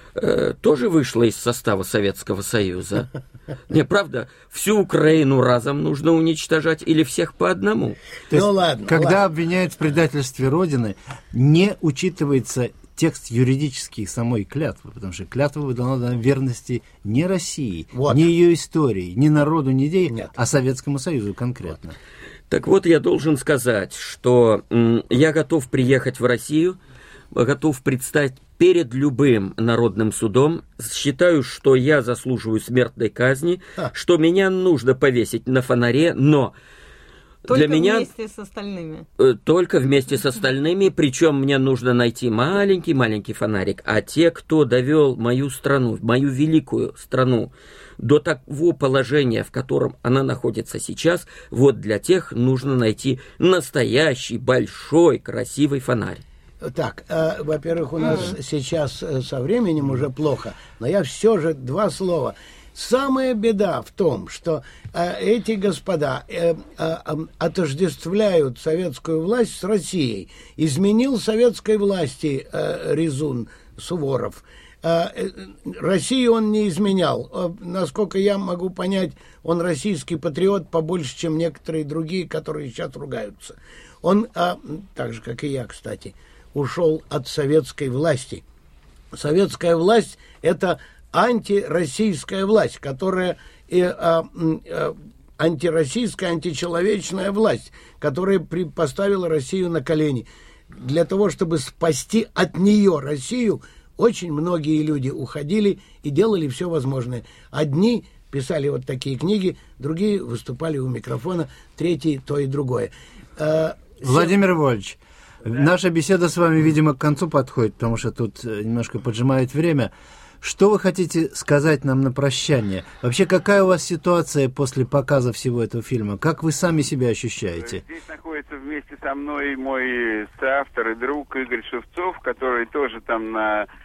тоже вышло из состава Советского Союза? Не, правда, всю Украину разом нужно уничтожать или всех по одному? То есть, ладно, когда обвиняют в предательстве Родины, не учитывается текст юридический самой клятвы, потому что клятва была дана верности не России, не ее истории, не народу, не идее, а Советскому Союзу конкретно. Так вот, я должен сказать, что я готов приехать в Россию, готов предстать перед любым народным судом, считаю, что я заслуживаю смертной казни, что меня нужно повесить на фонаре, но только для меня вместе с остальными. Только вместе с остальными, причем мне нужно найти маленький фонарик, а те, кто довел мою страну, мою великую страну до того положения, в котором она находится сейчас, вот для тех нужно найти настоящий, большой, красивый фонарь. Так, во-первых, у нас сейчас со временем уже плохо, но я все же два слова. Самая беда в том, что эти господа отождествляют советскую власть с Россией. Изменил советской власти Резун Суворов. Россию он не изменял. Насколько я могу понять, он российский патриот побольше, чем некоторые другие, которые сейчас ругаются. Он, так же, как и я, кстати, ушел от советской власти. Советская власть – это антироссийская власть, которая антироссийская, античеловечная власть, которая поставила Россию на колени. Для того, чтобы спасти от нее Россию, очень многие люди уходили и делали все возможное. Одни писали вот такие книги, другие выступали у микрофона, третьи то и другое. Владимир Львович, наша беседа с вами, видимо, к концу подходит, потому что тут немножко поджимает время. Что вы хотите сказать нам на прощание? Вообще, какая у вас ситуация после показа всего этого фильма? Как вы сами себя ощущаете? Здесь находится вместе со мной мой соавтор и друг Игорь Шевцов, который тоже там,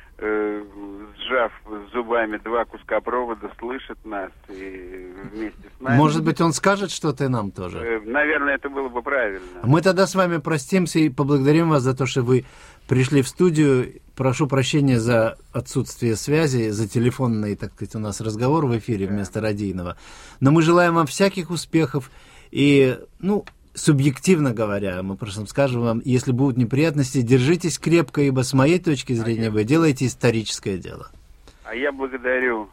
сжав зубами два куска провода, слышит нас и вместе с нами. Может быть, он скажет что-то и нам тоже? Наверное, это было бы правильно. Мы тогда с вами простимся и поблагодарим вас за то, что вы пришли в студию. Прошу прощения за отсутствие связи, за телефонный, так сказать, у нас разговор в эфире вместо радийного. Но мы желаем вам всяких успехов. И, субъективно говоря, мы просто скажем вам, если будут неприятности, держитесь крепко, ибо с моей точки зрения вы делаете историческое дело. А я благодарю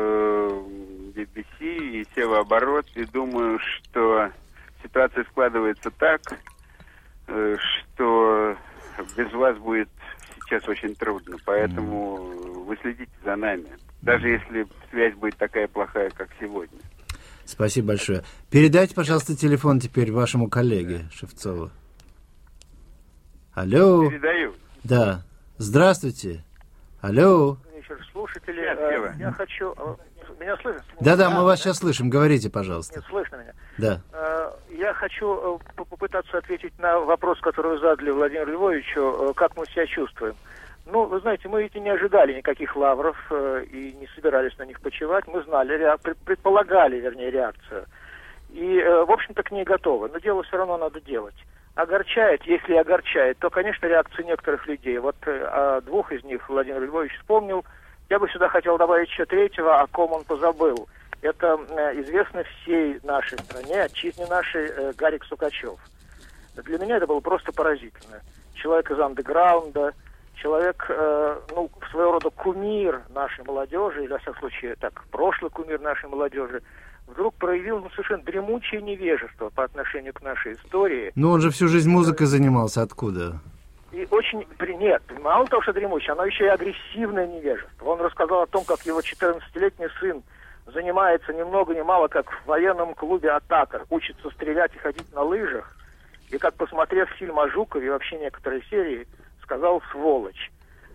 BBC и Севооборот, и думаю, что ситуация складывается так, что без вас будет сейчас очень трудно, поэтому вы следите за нами, даже если связь будет такая плохая, как сегодня. Спасибо большое. Передайте, пожалуйста, телефон теперь вашему коллеге Шевцову. Алло. Передаю. Да. Здравствуйте. Алло. Вечер, слушатели. Я хочу... Меня слышно? Да, мы вас сейчас слышим. Говорите, пожалуйста. Нет, слышно меня? Да. Я хочу попытаться ответить на вопрос, который вы задали Владимиру Львовичу, как мы себя чувствуем. Вы знаете, мы ведь и не ожидали никаких лавров и не собирались на них почивать. Мы знали, предполагали, реакцию. И, в общем-то, к ней готовы. Но дело все равно надо делать. Огорчает, если огорчает, то, конечно, реакция некоторых людей. Вот о двух из них Владимир Львович вспомнил. Я бы сюда хотел добавить еще третьего, о ком он позабыл. Это известный всей нашей стране, отчизне нашей, Гарик Сукачев. Для меня это было просто поразительно. Человек из андеграунда, человек, своего рода кумир нашей молодежи, или, во всяком случае, прошлый кумир нашей молодежи, вдруг проявил совершенно дремучее невежество по отношению к нашей истории. Но он же всю жизнь музыкой занимался, откуда? И нет, мало того, что дремучее, оно еще и агрессивное невежество. Он рассказал о том, как его 14-летний сын занимается ни много ни мало, как в военном клубе «Атака», учится стрелять и ходить на лыжах, и как, посмотрев фильм о Жукове и вообще некоторые серии, сказал «сволочь».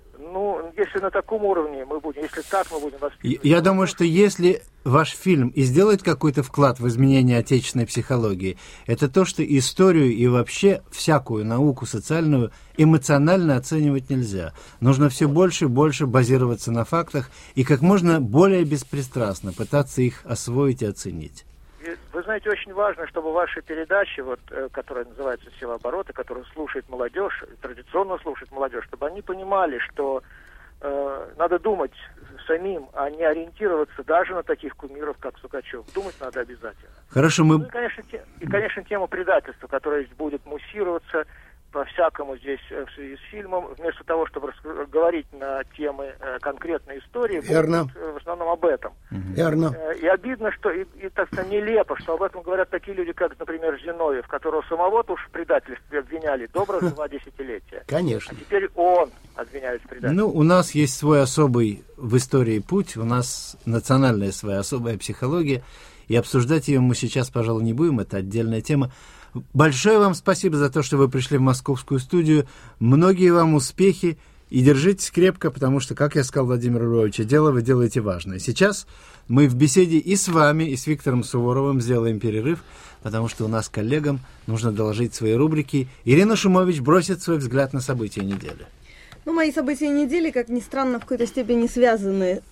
Если на таком уровне если так мы будем воспитывать... Я думаю, что если ваш фильм и сделает какой-то вклад в изменение отечественной психологии, это то, что историю и вообще всякую науку социальную эмоционально оценивать нельзя. Нужно все больше и больше базироваться на фактах и как можно более беспристрастно пытаться их освоить и оценить. Вы знаете, очень важно, чтобы ваши передачи, которая называется «Сила оборота», которую слушает молодежь, традиционно слушает молодежь, чтобы они понимали, что надо думать самим, а не ориентироваться даже на таких кумиров, как Сукачев. Думать надо обязательно. Хорошо, И, конечно, тема предательства, которая будет муссироваться по-всякому здесь в связи с фильмом, вместо того, чтобы говорить на темы конкретной истории, Верно. будет в основном об этом. Верно. И обидно, что и так сказать, нелепо, что об этом говорят такие люди, как, например, Зиновьев, которого самого-то уж в предательстве обвиняли добрых 2 десятилетия. Конечно. А теперь он обвиняют в предательстве. У нас есть свой особый в истории путь, у нас национальная своя особая психология, и обсуждать ее мы сейчас, пожалуй, не будем, это отдельная тема. Большое вам спасибо за то, что вы пришли в московскую студию. Многие вам успехи. И держитесь крепко, потому что, как я сказал Владимиру Львовичу, дело вы делаете важное. Сейчас мы в беседе и с вами, и с Виктором Суворовым сделаем перерыв, потому что у нас коллегам нужно доложить свои рубрики. Ирина Шумович бросит свой взгляд на события недели. Мои события недели, как ни странно, в какой-то степени связаны,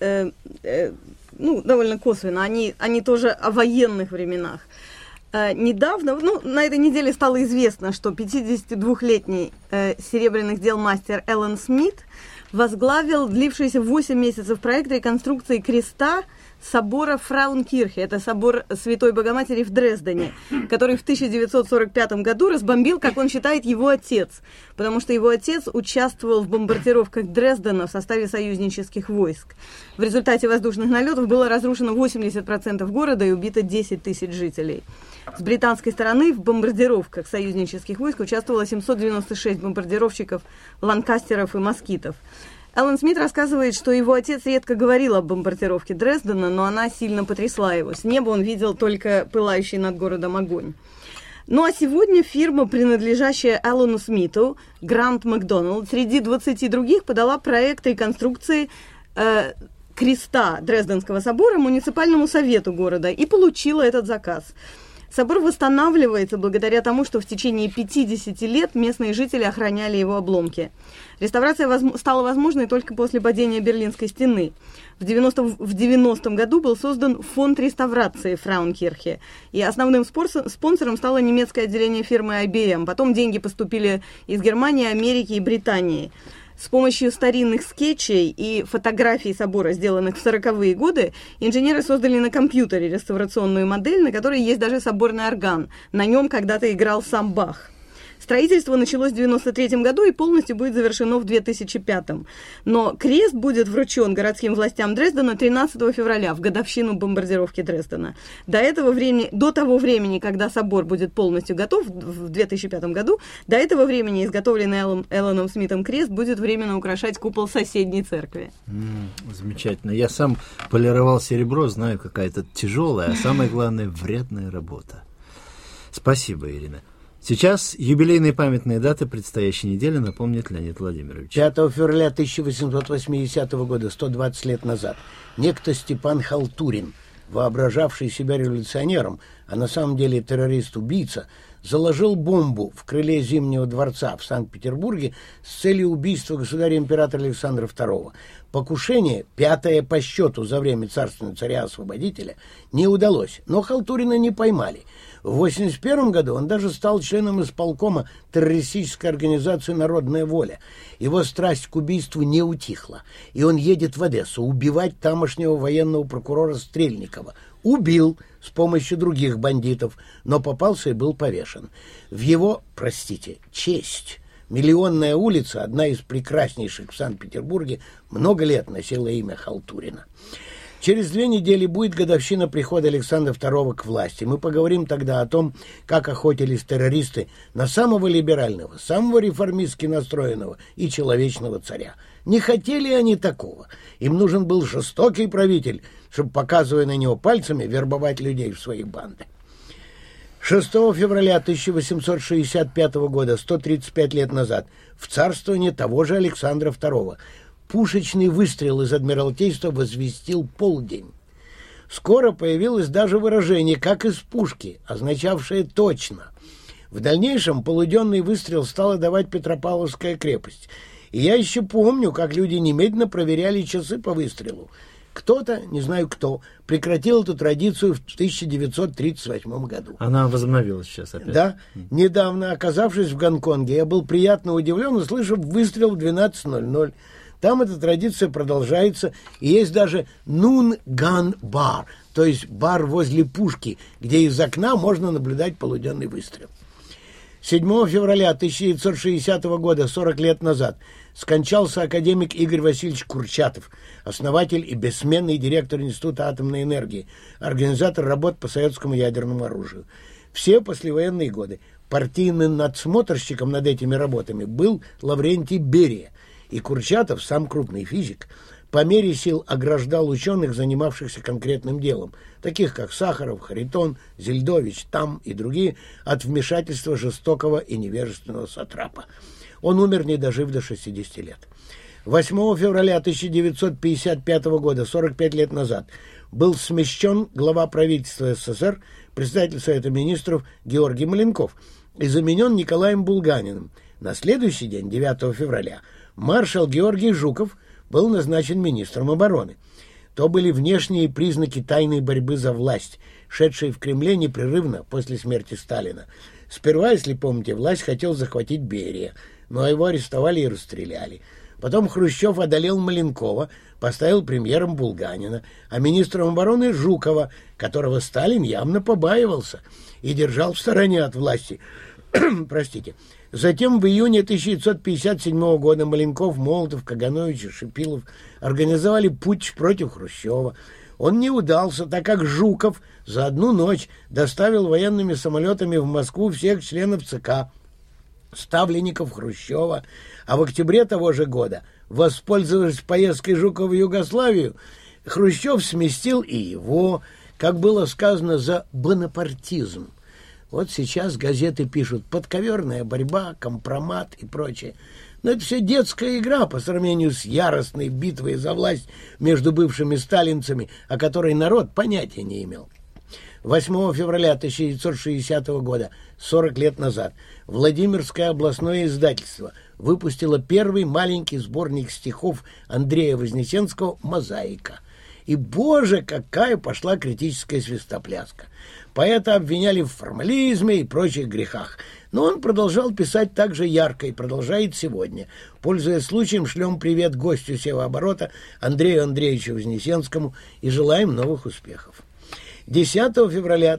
довольно косвенно. Они тоже о военных временах. Недавно, на этой неделе стало известно, что 52-летний серебряных дел мастер Эллен Смит возглавил длившийся 8 месяцев проект реконструкции креста собора Фраункирхе. Это собор Святой Богоматери в Дрездене, который в 1945 году разбомбил, как он считает, его отец, потому что его отец участвовал в бомбардировках Дрездена в составе союзнических войск. В результате воздушных налетов было разрушено 80% города и убито 10 тысяч жителей. С британской стороны в бомбардировках союзнических войск участвовало 796 бомбардировщиков, ланкастеров и москитов. Эллен Смит рассказывает, что его отец редко говорил об бомбардировке Дрездена, но она сильно потрясла его. С неба он видел только пылающий над городом огонь. А сегодня фирма, принадлежащая Эллену Смиту, Грант Макдоналд, среди 20 других подала проект реконструкции креста Дрезденского собора муниципальному совету города и получила этот заказ. Собор восстанавливается благодаря тому, что в течение 50 лет местные жители охраняли его обломки. Реставрация стала возможной только после падения Берлинской стены. В 90-м году был создан фонд реставрации Фраункирхе, и основным спонсором стало немецкое отделение фирмы IBM. Потом деньги поступили из Германии, Америки и Британии. С помощью старинных скетчей и фотографий собора, сделанных в 40-е годы, инженеры создали на компьютере реставрационную модель, на которой есть даже соборный орган. На нем когда-то играл сам Бах. Строительство началось в 1993 году и полностью будет завершено в 2005. Но крест будет вручен городским властям Дрездена 13 февраля, в годовщину бомбардировки Дрездена. До того времени, когда собор будет полностью готов, в 2005 году, до этого времени изготовленный Элленом Смитом крест будет временно украшать купол соседней церкви. Замечательно. Я сам полировал серебро, знаю, какая-то тяжелая, а самое главное, вредная работа. Спасибо, Ирина. Сейчас юбилейные памятные даты предстоящей недели напомнит Леонид Владимирович. 5 февраля 1880 года, 120 лет назад, некто Степан Халтурин, воображавший себя революционером, а на самом деле террорист-убийца, заложил бомбу в крыле Зимнего дворца в Санкт-Петербурге с целью убийства государя-императора Александра II. Покушение, 5-е по счету за время царственного царя-освободителя, не удалось, но Халтурина не поймали. В 1981 году он даже стал членом исполкома террористической организации «Народная воля». Его страсть к убийству не утихла, и он едет в Одессу убивать тамошнего военного прокурора Стрельникова. убил с помощью других бандитов, но попался и был повешен. В его, честь, Миллионная улица, одна из прекраснейших в Санкт-Петербурге, много лет носила имя Халтурина. Через 2 недели будет годовщина прихода Александра II к власти. Мы поговорим тогда о том, как охотились террористы на самого либерального, самого реформистски настроенного и человечного царя. Не хотели они такого. Им нужен был жестокий правитель, чтобы, показывая на него пальцами, вербовать людей в свои банды. 6 февраля 1865 года, 135 лет назад, в царствование того же Александра II, пушечный выстрел из Адмиралтейства возвестил полдень. Скоро появилось даже выражение «как из пушки», означавшее «точно». В дальнейшем полуденный выстрел стала давать Петропавловская крепость. И я еще помню, как люди немедленно проверяли часы по выстрелу. Кто-то, не знаю кто, прекратил эту традицию в 1938 году. Она возобновилась сейчас опять. Да. Недавно, оказавшись в Гонконге, я был приятно удивлен, услышав выстрел в 12:00. Там эта традиция продолжается, и есть даже нун-ган-бар, то есть бар возле пушки, где из окна можно наблюдать полуденный выстрел. 7 февраля 1960 года, 40 лет назад, скончался академик Игорь Васильевич Курчатов, основатель и бессменный директор Института атомной энергии, организатор работ по советскому ядерному оружию. Все послевоенные годы партийным надсмотрщиком над этими работами был Лаврентий Берия, и Курчатов, сам крупный физик, по мере сил ограждал ученых, занимавшихся конкретным делом, таких как Сахаров, Харитон, Зельдович, Там и другие, от вмешательства жестокого и невежественного сатрапа. Он умер, не дожив до 60 лет. 8 февраля 1955 года, 45 лет назад, был смещен глава правительства СССР, председатель Совета министров Георгий Маленков, и заменен Николаем Булганиным. На следующий день, 9 февраля, маршал Георгий Жуков был назначен министром обороны. То были внешние признаки тайной борьбы за власть, шедшей в Кремле непрерывно после смерти Сталина. Сперва, если помните, власть хотел захватить Берия, но его арестовали и расстреляли. Потом Хрущев одолел Маленкова, поставил премьером Булганина, а министром обороны Жукова, которого Сталин явно побаивался и держал в стороне от власти. Простите. Затем в июне 1957 года Маленков, Молотов, Каганович и Шипилов организовали путч против Хрущева. Он не удался, так как Жуков за одну ночь доставил военными самолетами в Москву всех членов ЦК, ставленников Хрущева, а в октябре того же года, воспользовавшись поездкой Жукова в Югославию, Хрущев сместил и его, как было сказано, за бонапартизм. Вот сейчас газеты пишут «подковерная борьба», «компромат» и прочее. Но это все детская игра по сравнению с яростной битвой за власть между бывшими сталинцами, о которой народ понятия не имел. 8 февраля 1960 года, 40 лет назад, Владимирское областное издательство выпустило первый маленький сборник стихов Андрея Вознесенского «Мозаика». И, боже, какая пошла критическая свистопляска. Поэта обвиняли в формализме и прочих грехах. Но он продолжал писать так же ярко и продолжает сегодня. Пользуясь случаем, шлем привет гостю Севооборота Андрею Андреевичу Вознесенскому и желаем новых успехов. 10 февраля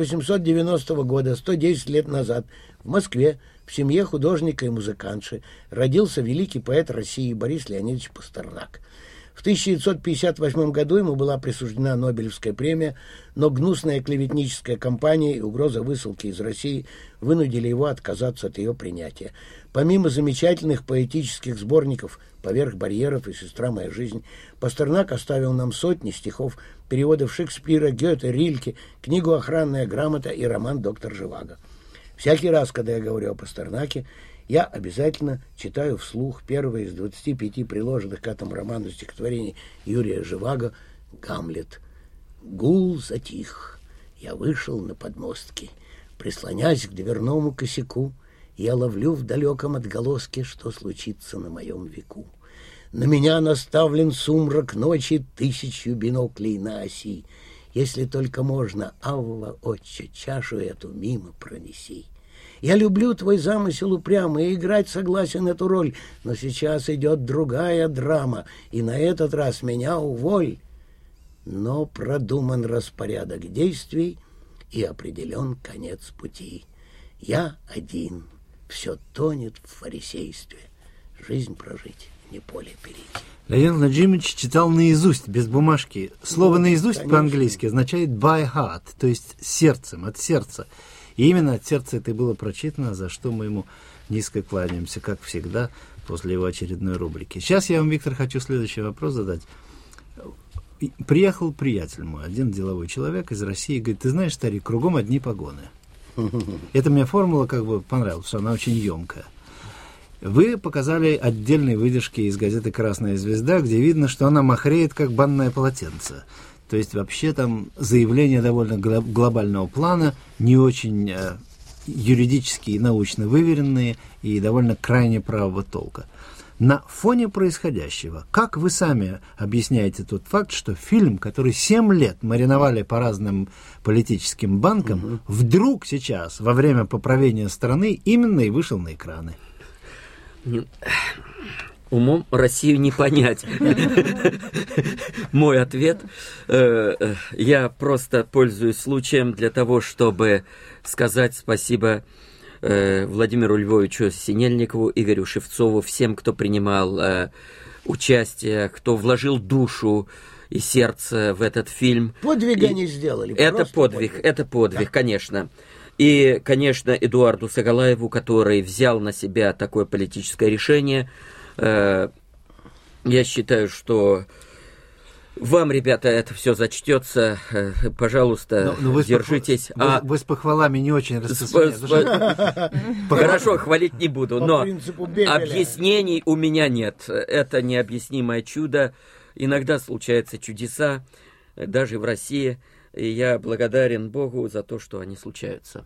1890 года, 110 лет назад, в Москве, в семье художника и музыкантши, родился великий поэт России Борис Леонидович Пастернак. В 1958 году ему была присуждена Нобелевская премия, но гнусная клеветническая кампания и угроза высылки из России вынудили его отказаться от ее принятия. Помимо замечательных поэтических сборников «Поверх барьеров» и «Сестра моя жизнь», Пастернак оставил нам сотни стихов, переводов Шекспира, Гёте, Рильке, книгу «Охранная грамота» и роман «Доктор Живаго». Всякий раз, когда я говорю о Пастернаке, я обязательно читаю вслух первое из 25 приложенных к этому роману стихотворений Юрия Живаго «Гамлет». Гул затих, я вышел на подмостки, прислонясь к дверному косяку, я ловлю в далеком отголоске, что случится на моем веку. На меня наставлен сумрак ночи 1000 биноклей на оси. Если только можно, Авва, отче, чашу эту мимо пронеси. Я люблю твой замысел упрямый и играть согласен эту роль, но сейчас идет другая драма, и на этот раз меня уволь. но продуман распорядок действий и определен конец пути. Я один, все тонет в фарисействе. Жизнь прожить, не поле перейти. Леонид Владимирович читал наизусть, без бумажки. Слово «наизусть» конечно. По-английски означает by heart, то есть сердцем, от сердца. И именно от сердца это и было прочитано, за что мы ему низко кланяемся, как всегда, после его очередной рубрики. Сейчас я вам, Виктор, хочу следующий вопрос задать. Приехал приятель мой, один деловой человек из России, говорит: ты знаешь, старик, кругом одни погоны. Эта мне формула как бы понравилась, что она очень емкая. Вы показали отдельные выдержки из газеты «Красная звезда», где видно, что она махреет, как банное полотенце. То есть вообще там заявления довольно глобального плана, не очень юридически и научно выверенные и довольно крайне правого толка. На фоне происходящего, как вы сами объясняете тот факт, что фильм, который 7 лет мариновали по разным политическим банкам, вдруг сейчас, во время поправления страны, именно и вышел на экраны? Умом Россию не понять. Мой ответ. Я просто пользуюсь случаем для того, чтобы сказать спасибо Владимиру Львовичу Синельникову, Игорю Шевцову, всем, кто принимал участие, кто вложил душу и сердце в этот фильм. Подвиг они сделали. Это подвиг, да. Конечно. И, конечно, Эдуарду Сагалаеву, который взял на себя такое политическое решение. Я считаю, что вам, ребята, это все зачтется. Пожалуйста, держитесь. Вы с похвалами не очень распространяете. Хорошо, хвалить не буду, но объяснений у меня нет. Это необъяснимое чудо. Иногда случаются чудеса, даже в России. И я благодарен Богу за то, что они случаются.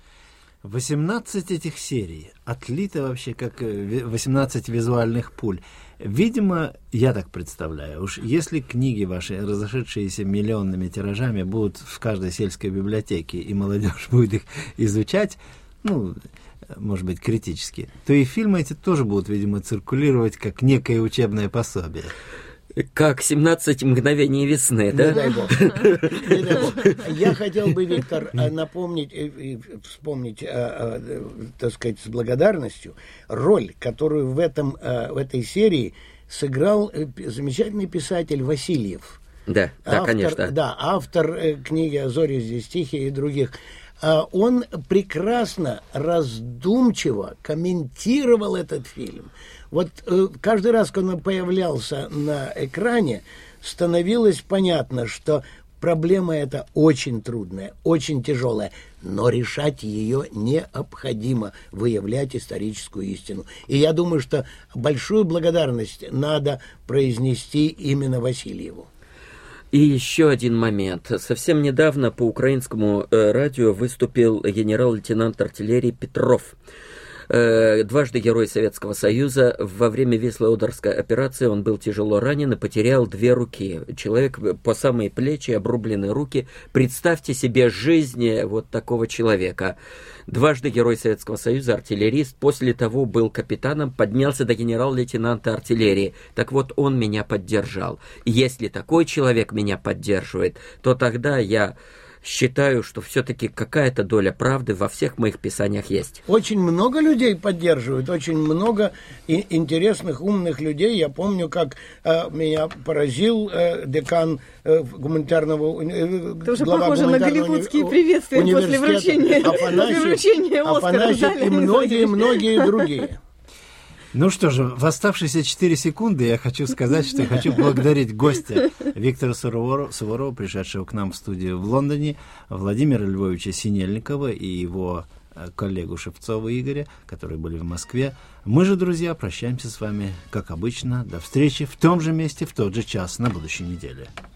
18 этих серий отлито вообще как 18 визуальных пуль. Видимо, я так представляю, уж если книги ваши, разошедшиеся миллионными тиражами, будут в каждой сельской библиотеке, и молодежь будет их изучать, ну, может быть, критически, то и фильмы эти тоже будут, видимо, циркулировать как некое учебное пособие. Как 17 мгновений весны, да? Не дай бог. Не дай бог. Я хотел бы, Виктор, напомнить и вспомнить, так сказать, с благодарностью роль, которую в этой серии сыграл замечательный писатель Васильев. Да, конечно. Да, автор книги «А зори здесь тихие» и других. Он прекрасно, раздумчиво комментировал этот фильм. Вот каждый раз, когда он появлялся на экране, становилось понятно, что проблема эта очень трудная, очень тяжелая, но решать ее необходимо, выявлять историческую истину. И я думаю, что большую благодарность надо произнести именно Васильеву. И еще один момент. Совсем недавно по украинскому радио выступил генерал-лейтенант артиллерии Петров. Дважды Герой Советского Союза. Во время Висло-Одерской операции он был тяжело ранен и потерял 2 руки. Человек по самые плечи, обрубленные руки. Представьте себе жизнь вот такого человека. Дважды Герой Советского Союза, артиллерист. После того был капитаном, поднялся до генерал-лейтенанта артиллерии. Так вот, он меня поддержал. И если такой человек меня поддерживает, то тогда я считаю, что все-таки какая-то доля правды во всех моих писаниях есть. Очень много людей поддерживают, очень много интересных, умных людей. Я помню, как меня поразил декан гуманитарного университета. Это уже похоже на голливудские приветствия после вручения Оскара. И многие другие. Ну что же, в оставшиеся 4 секунды я хочу сказать, что я хочу благодарить гостя Виктора Суворова, пришедшего к нам в студию в Лондоне, Владимира Львовича Синельникова и его коллегу Шевцова Игоря, которые были в Москве. Мы же, друзья, прощаемся с вами, как обычно. До встречи в том же месте, в тот же час на будущей неделе.